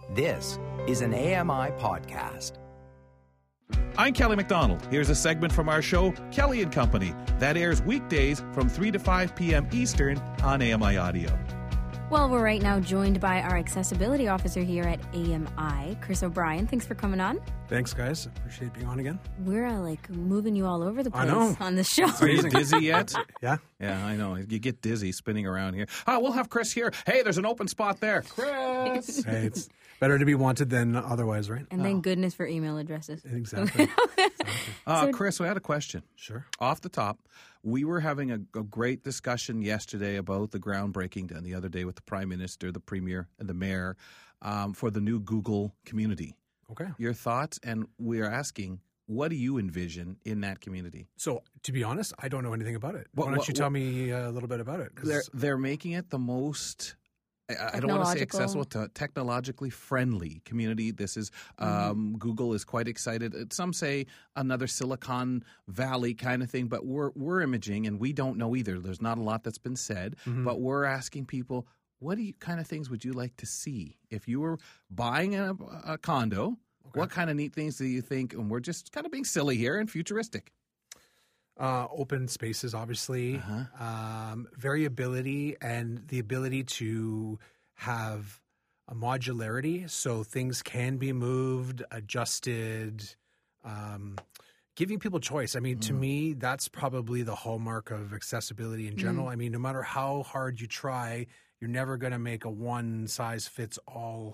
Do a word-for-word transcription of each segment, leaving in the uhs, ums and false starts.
This is an A M I podcast. I'm Kelly McDonald. Here's a segment from our show, Kelly and Company, that airs weekdays from three to five p.m. Eastern on A M I Audio. Well, we're right now joined by our accessibility officer here at A M I, Chris O'Brien. Thanks for coming on. Thanks, guys. Appreciate being on again. We're uh, like moving you all over the place I know. on this show. Are you dizzy yet? Yeah. Yeah, I know. You get dizzy spinning around here. Ah, we'll have Chris here. Hey, there's an open spot there. Chris! Hey, it's better to be wanted than otherwise, right? And thank goodness for email addresses. Exactly. Uh, So- Chris, we had a question. Sure. Off the top, we were having a, a great discussion yesterday about the groundbreaking done the other day with the Prime Minister, the Premier, and the Mayor um, for the new Google community. Okay. Your thoughts, and we are asking, what do you envision in that community? So, to be honest, I don't know anything about it. What- Why don't what- you tell me a little bit about it? 'Cause- They're they're making it the most. I, I don't want to say accessible, to technologically friendly community. This is um, Mm-hmm. Google is quite excited. Uh, Some say another Silicon Valley kind of thing, but we're we're imaging, and we don't know either. There's not a lot that's been said, Mm-hmm. but we're asking people, what do you, kind of things would you like to see if you were buying a, a condo? What kind of neat things do you think? And we're just kind of being silly here and futuristic. Uh, open spaces, obviously, Uh-huh. um, variability, and the ability to have a modularity, so things can be moved, adjusted, um, giving people choice. I mean, to me, that's probably the hallmark of accessibility in general. I mean, no matter how hard you try, you're never going to make a one-size-fits-all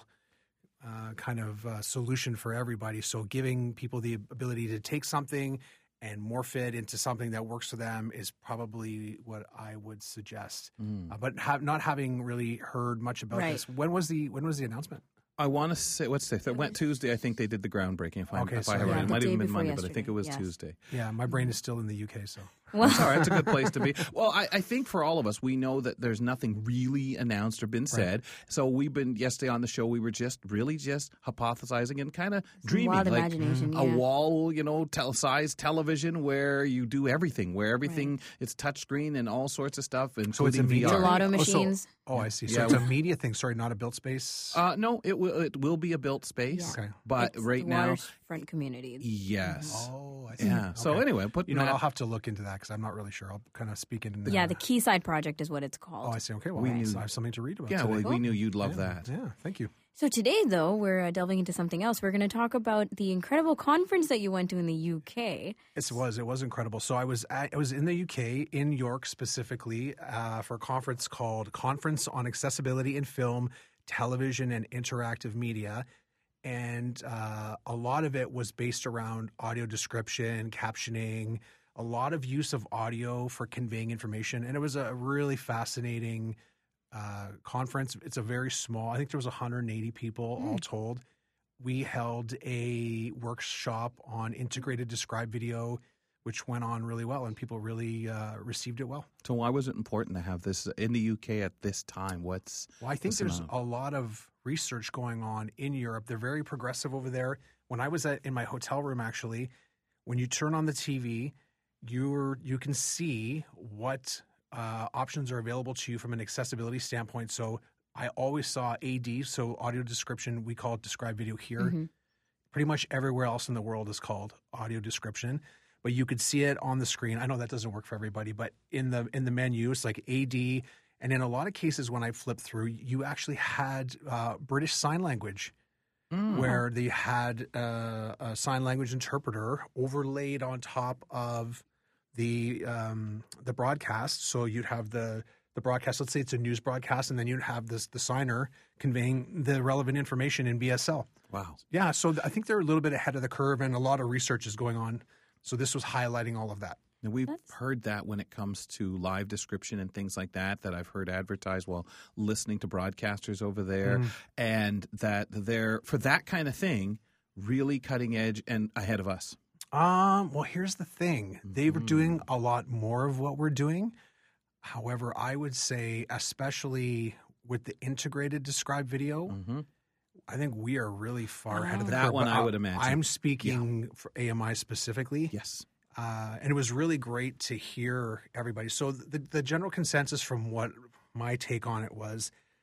uh, kind of uh, solution for everybody. So giving people the ability to take something and morph it into something that works for them is probably what I would suggest. Uh, but ha- not having really heard much about Right. this. When was the when was the announcement? I want to say, what's the, it went Tuesday, I think they did the groundbreaking, if, I'm, Okay, if so I have it yeah, right. It the might day even been before Monday, but I think it was yesterday, yes. Tuesday. Yeah, my brain is still in the U K, so. Well, It's all right. It's a good place to be. Well, I, I think for all of us, we know that there's nothing really announced or been said. So we've been, yesterday on the show, we were just really just hypothesizing and kind of dreaming. wild like imagination, a yeah. wall, you know, tel- size television where you do everything, where everything, it's touchscreen and all sorts of stuff, including So it's a V R. media- Gelato Oh, so- machines. Oh, I see. So Yeah, it's a we- media thing. Sorry, not a built space. Uh, no, it will, it will be a built space. Yeah. Okay. But It's right the now, waterfront community. yes. Oh, I see. Yeah. So Okay. anyway, put You know, Matt- I'll have to look into that because I'm not really sure. I'll kind of speak into Yeah, the Quayside Project is what it's Oh, called. I see. Okay, well, We I knew- have something to read about yeah, today. well, we knew you'd love yeah, that. Yeah, thank you. So today, though, we're uh, delving into something else. We're going to talk about the incredible conference that you went to in the U K. It was. It was incredible. So I was at, I was in the U K, in York specifically, uh, for a conference called Conference on Accessibility in Film, Television, and Interactive Media. And uh, a lot of it was based around audio description, captioning, a lot of use of audio for conveying information. And it was a really fascinating uh, conference. It's a very small, I think there was one hundred eighty people all told. We held a workshop on integrated describe video, which went on really well, and people really uh, received it well. So why was it important to have this in the U K at this time? What's Well, I think What's there's going a lot of research going on in Europe. They're very progressive over there. When I was at, in my hotel room, actually, when you turn on the T V, you're you can see what uh, options are available to you from an accessibility standpoint. So I always saw A D, so audio description. We call it describe video here. Mm-hmm. Pretty much everywhere else in the world is called audio description. But you could see it on the screen. I know that doesn't work for everybody, but in the in the menu, it's like A D. And in a lot of cases, when I flipped through, you actually had uh, British Sign Language, where they had uh, a sign language interpreter overlaid on top of the um, the broadcast. So you'd have the the broadcast. Let's say it's a news broadcast, and then you'd have this the signer conveying the relevant information in B S L. wow? Yeah, so th- I think they're a little bit ahead of the curve, and a lot of research is going on. So this was highlighting all of that. And we've That's- heard that when it comes to live description and things like that, that I've heard advertised while listening to broadcasters over there, and that they're, for that kind of thing, really cutting edge and ahead of us. Um, well, here's the thing. They were doing a lot more of what we're doing. However, I would say, especially with the integrated describe video, I think we are really far ahead of the That curve. one But I would imagine. I'm speaking for A M I specifically. Yes. Uh, and it was really great to hear everybody. So the, the general consensus from what my take on it was,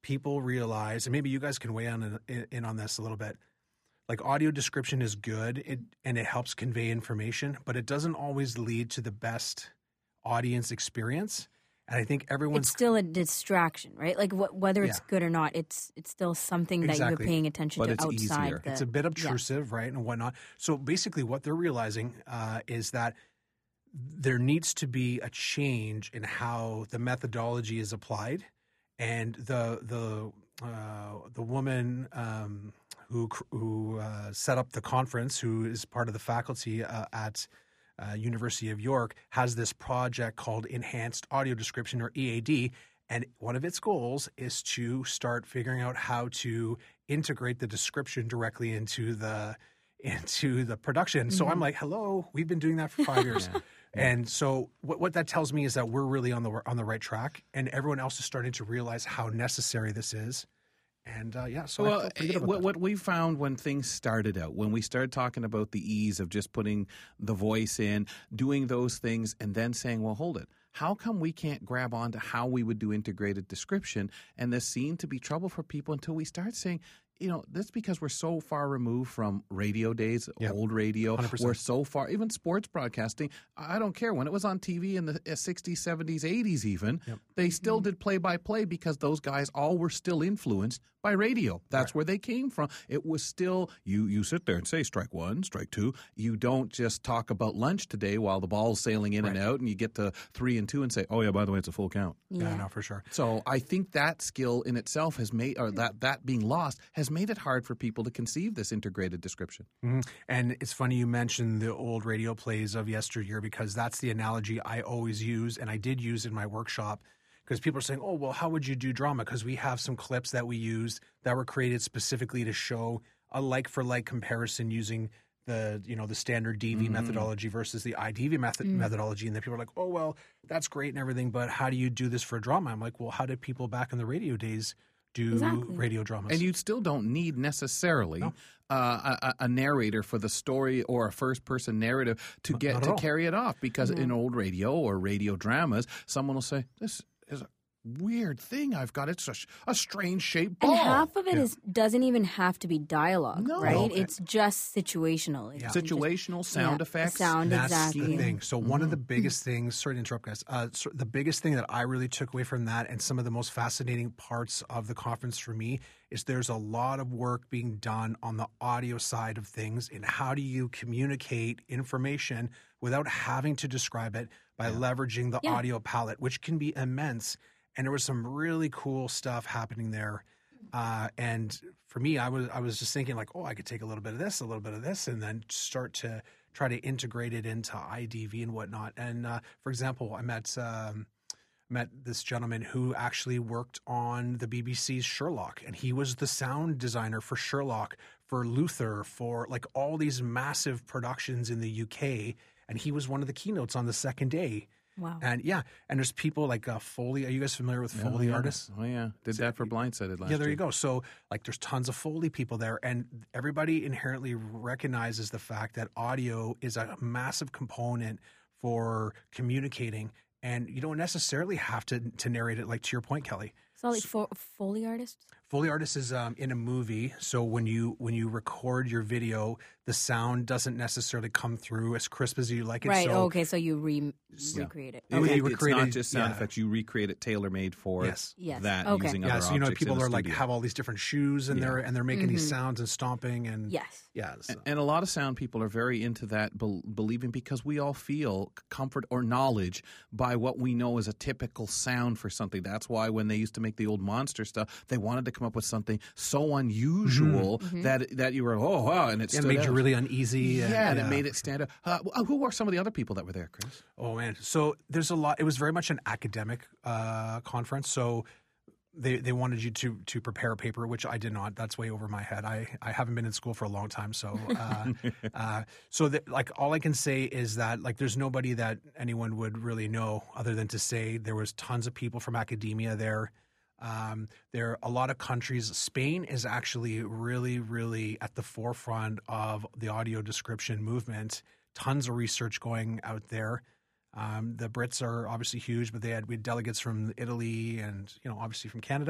people realize, and maybe you guys can weigh in, in, in on this a little bit, like audio description is good it, and it helps convey information, but it doesn't always lead to the best audience experience. And I think everyone's... It's still a distraction, right? Like wh- whether it's Yeah. good or not, it's it's still something that Exactly. you're paying attention But to it's outside. easier. The, It's a bit yeah. obtrusive, right, and whatnot. So basically what they're realizing uh, is that there needs to be a change in how the methodology is applied. And the the uh, the woman um, who who uh, set up the conference, who is part of the faculty uh, at uh, University of York, has this project called Enhanced Audio Description, or E A D. And one of its goals is to start figuring out how to integrate the description directly into the into the production. So I'm like, hello, we've been doing that for five years. Yeah. And so what, what that tells me is that we're really on the on the right track, and everyone else is starting to realize how necessary this is. And uh, yeah, so I Well, feel pretty good about what, that. what we found when things started out, when we started talking about the ease of just putting the voice in, doing those things, and then saying, well, hold it. How come we can't grab on to how we would do integrated description? And this seemed to be trouble for people until we start saying, you know, that's because we're so far removed from radio days, Yep. old radio. one hundred percent. We're so far, even sports broadcasting. I don't care. When it was on T V in the sixties, seventies, eighties even, Yep. they still did play-by-play because those guys all were still influenced by radio. That's Right. where they came from. It was still, you you sit there and say strike one, strike two. You don't just talk about lunch today while the ball's sailing in and Right. out and you get to three and two and say, oh yeah, by the way, it's a full count. Yeah, Yeah. no, for sure. So I think that skill in itself has made, or that, that being lost, has made it hard for people to conceive this integrated description. Mhm. And it's funny you mentioned the old radio plays of yesteryear, because that's the analogy I always use, and I did use in my workshop, because people are saying, oh, well, how would you do drama? Because we have some clips that we used that were created specifically to show a like-for-like comparison using the, you know, the standard D V Mhm. methodology versus the I D V method- Mm. methodology. And then people are like, oh, well, that's great and everything, but how do you do this for drama? I'm like, well, how did people back in the radio days do Exactly. radio dramas? And you still don't need necessarily No. uh, a, a narrator for the story or a first-person narrative to Not get at to all. carry it off. Because No. in old radio or radio dramas, someone will say, "This is a weird thing I've got. It's a, sh- a strange shaped ball." And half of it Yeah. is doesn't even have to be dialogue, No. right? No. It's just situational. It's Yeah. just- Situational sound yeah, effects. sound That's exactly. the thing. So one of the biggest things, sorry to interrupt, guys. Uh, so the biggest thing that I really took away from that, and some of the most fascinating parts of the conference for me, is there's a lot of work being done on the audio side of things. And how do you communicate information without having to describe it by leveraging the Yeah. audio palette, which can be immense. And there was some really cool stuff happening there. Uh, and for me, I was I was just thinking like, oh, I could take a little bit of this, a little bit of this, and then start to try to integrate it into I D V and whatnot. And uh, for example, I met um, met this gentleman who actually worked on the B B C's Sherlock, and he was the sound designer for Sherlock, for Luther, for like all these massive productions in the U K. And he was one of the keynotes on the second day. Wow. And yeah, and there's people like uh, Foley. Are you guys familiar with Oh, Foley yeah. artists? Oh, yeah. Did that for Blindsided last Yeah, there year. you go. So, like, there's tons of Foley people there, and everybody inherently recognizes the fact that audio is a massive component for communicating, and you don't necessarily have to to narrate it. Like to your point, Kelly, So like fo- Foley artists? Foley artist is um, in a movie. So when you when you record your video, the sound doesn't necessarily come through as crisp as you like it. Right. So, okay, so you re- recreate it. It- Okay. it- You it's recreated- not just sound yeah. effects. You recreate it tailor-made for Yes. Yes. that Okay. using yeah, other so you know objects in people the are like studio. have all these different shoes, and Yeah. they're and they're making these Mhm. sounds and stomping, and Yes. yeah, so- And a lot of sound people are very into that, bel believing because we all feel comfort or knowledge by what we know is a typical sound for something. That's why when they used to make the old monster stuff, they wanted to come up with something so unusual that that you were, oh, wow, and it Yeah, it stood made out. you really uneasy. Yeah, and and it made it stand out. Uh, wh- who were some of the other people that were there, Chris? Oh man, so there's a lot. It was very much an academic uh, conference. So they they wanted you to to prepare a paper, which I did not. That's way over my head. I, I haven't been in school for a long time, so uh, uh, so that like all I can say is that like there's nobody that anyone would really know other than to say there was tons of people from academia there. Um, there are a lot of countries. Spain is actually really, really at the forefront of the audio description movement. Tons of research going out there. Um, the Brits are obviously huge, but they had we had delegates from Italy and you know obviously from Canada.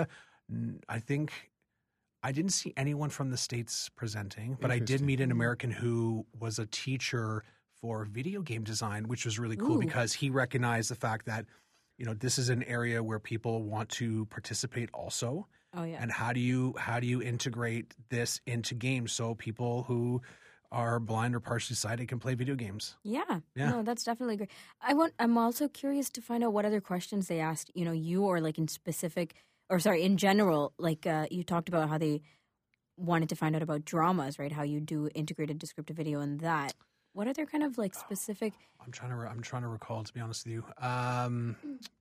I think I didn't see anyone from the States presenting, but I did Interesting. meet an American who was a teacher for video game design, which was really cool Ooh. because he recognized the fact that, you know, this is an area where people want to participate also. Oh yeah. And how do you how do you integrate this into games so people who are blind or partially sighted can play video games? Yeah. Yeah. No, that's definitely great. I want I'm also curious to find out what other questions they asked, you know, you or like in specific or sorry, in general, like uh, you talked about how they wanted to find out about dramas, right? How you do integrated descriptive video and that. What other kind of like specific I'm trying to re- I'm trying to recall, to be honest with you. Um,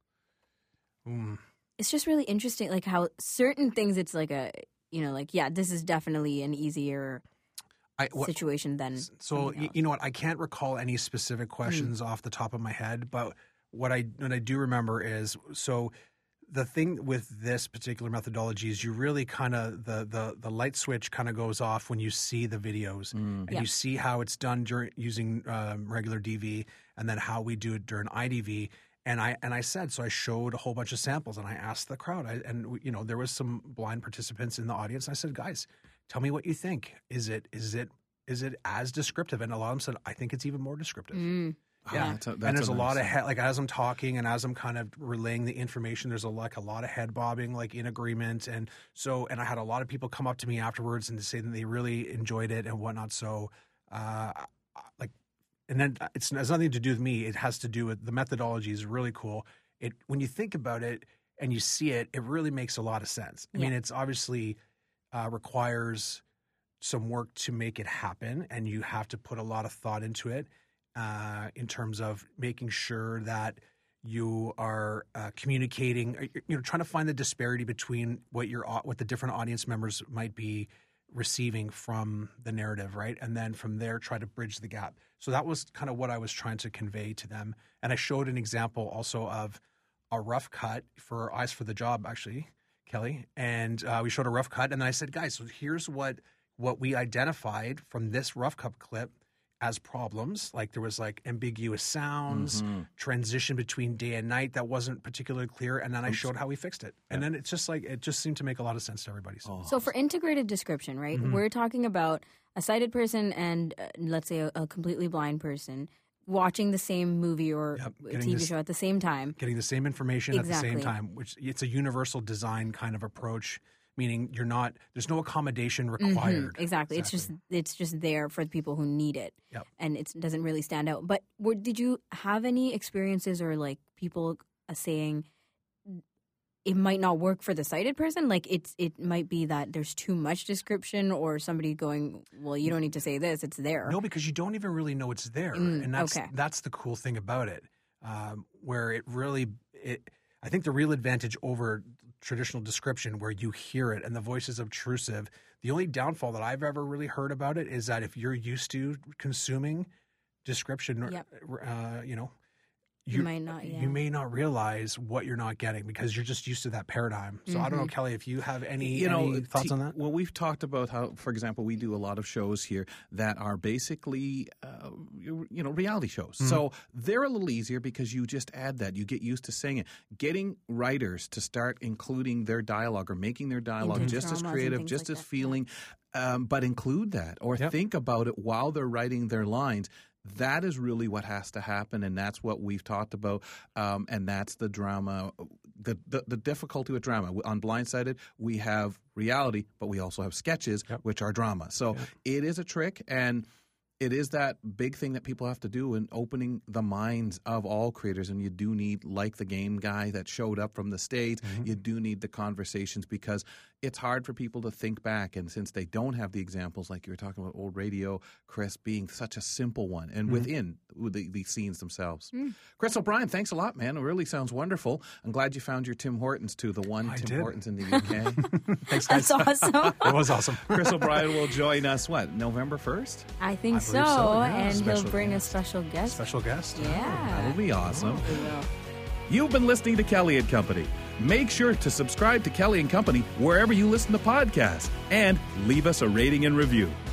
mm. It's just really interesting, like how certain things it's like a, you know, like, yeah, this is definitely an easier I, what, situation than. So, something y- else. you know what? I can't recall any specific questions Mm. off the top of my head, but what I what I do remember is so the thing with this particular methodology is you really kind of the, the the light switch kind of goes off when you see the videos and Yeah. you see how it's done during using um, regular D V and then how we do it during I D V. And I and I said so. I showed a whole bunch of samples and I asked the crowd. I, and you know there was some blind participants in the audience. And I said, guys, tell me what you think. Is it is it is it as descriptive? And a lot of them said, I think it's even more descriptive. Mm. Oh, Yeah, that's a- and that's there's a, lot nice- of head, like as I'm talking and as I'm kind of relaying the information, there's a like a lot of head bobbing, like in agreement, and so and I had a lot of people come up to me afterwards and to say that they really enjoyed it and whatnot. So, uh, like, and then it's, it has nothing to do with me. It has to do with the methodology is really cool. It when you think about it and you see it, it really makes a lot of sense. I Yeah. mean, it's obviously uh, requires some work to make it happen, and you have to put a lot of thought into it. Uh, in terms of making sure that you are uh, communicating, you know, trying to find the disparity between what your au- what the different audience members might be receiving from the narrative, right? And then from there, try to bridge the gap. So that was kind of what I was trying to convey to them. And I showed an example also of a rough cut for Eyes for the Job, actually, Kelly. And uh, we showed a rough cut, and then I said, guys, so here's what what we identified from this rough cut clip as problems. Like there was like ambiguous sounds, Mm-hmm. transition between day and night that wasn't particularly clear, and then I showed how we fixed it. And then it's just like it just seemed to make a lot of sense to everybody. So, Oh. So for integrated description, right, Mm-hmm. we're talking about a sighted person and uh, let's say a, a completely blind person watching the same movie or Yep, a getting T V this- show at the same time. getting the same information at the same Exactly. time, which it's a universal design kind of approach, meaning you're not there's no accommodation required. Mhm, exactly. It's just it's just there for the people who need it, Yep. and it doesn't really stand out. But were, did you have any experiences or like people uh, saying it might not work for the sighted person? Like it's it might be that there's too much description, or somebody going, well, you don't need to say this; it's there. No, because you don't even really know it's there, Mm, and that's okay. that's the cool thing about it, um, where it really it. I think the real advantage over traditional description, where you hear it and the voice is obtrusive. The only downfall that I've ever really heard about it is that if you're used to consuming description, Yep. uh, you know. You might not, yeah. You may not realize what you're not getting because you're just used to that paradigm. So I don't know, Kelly, if you have any, you know, any thoughts t- on that. Well, we've talked about how, for example, we do a lot of shows here that are basically, uh, you you know, reality shows. Mm-hmm. So they're a little easier because you just add that. You get used to saying it. Getting writers to start including their dialogue or making their dialogue Into just as dramas and creative, things just like as that, feeling, um, but include that or Yep. think about it while they're writing their lines. That is really what has to happen, and that's what we've talked about, um, and that's the drama, the, the the difficulty with drama. On Blindsided, we have reality, but we also have sketches, Yep. which are drama. So Yep. it is a trick, and it is that big thing that people have to do in opening the minds of all creators, and you do need, like the game guy that showed up from the States, Mm-hmm. you do need the conversations because it's hard for people to think back, and since they don't have the examples like you were talking about old radio, Chris, being such a simple one, and Mm-hmm. within the, the scenes themselves. Mm. Chris O'Brien, thanks a lot, man. It really sounds wonderful. I'm glad you found your Tim Hortons too, the one I Tim did. Hortons in the U K. Thanks, guys. That's awesome. That was awesome. Chris O'Brien will join us, what, November first? I think I so, believe so, yeah. and he'll Special bring guest. a special guest. Special guest. Yeah, That'll be awesome. We will. You've been listening to Kelly and Company. Make sure to subscribe to Kelly and Company wherever you listen to podcasts and leave us a rating and review.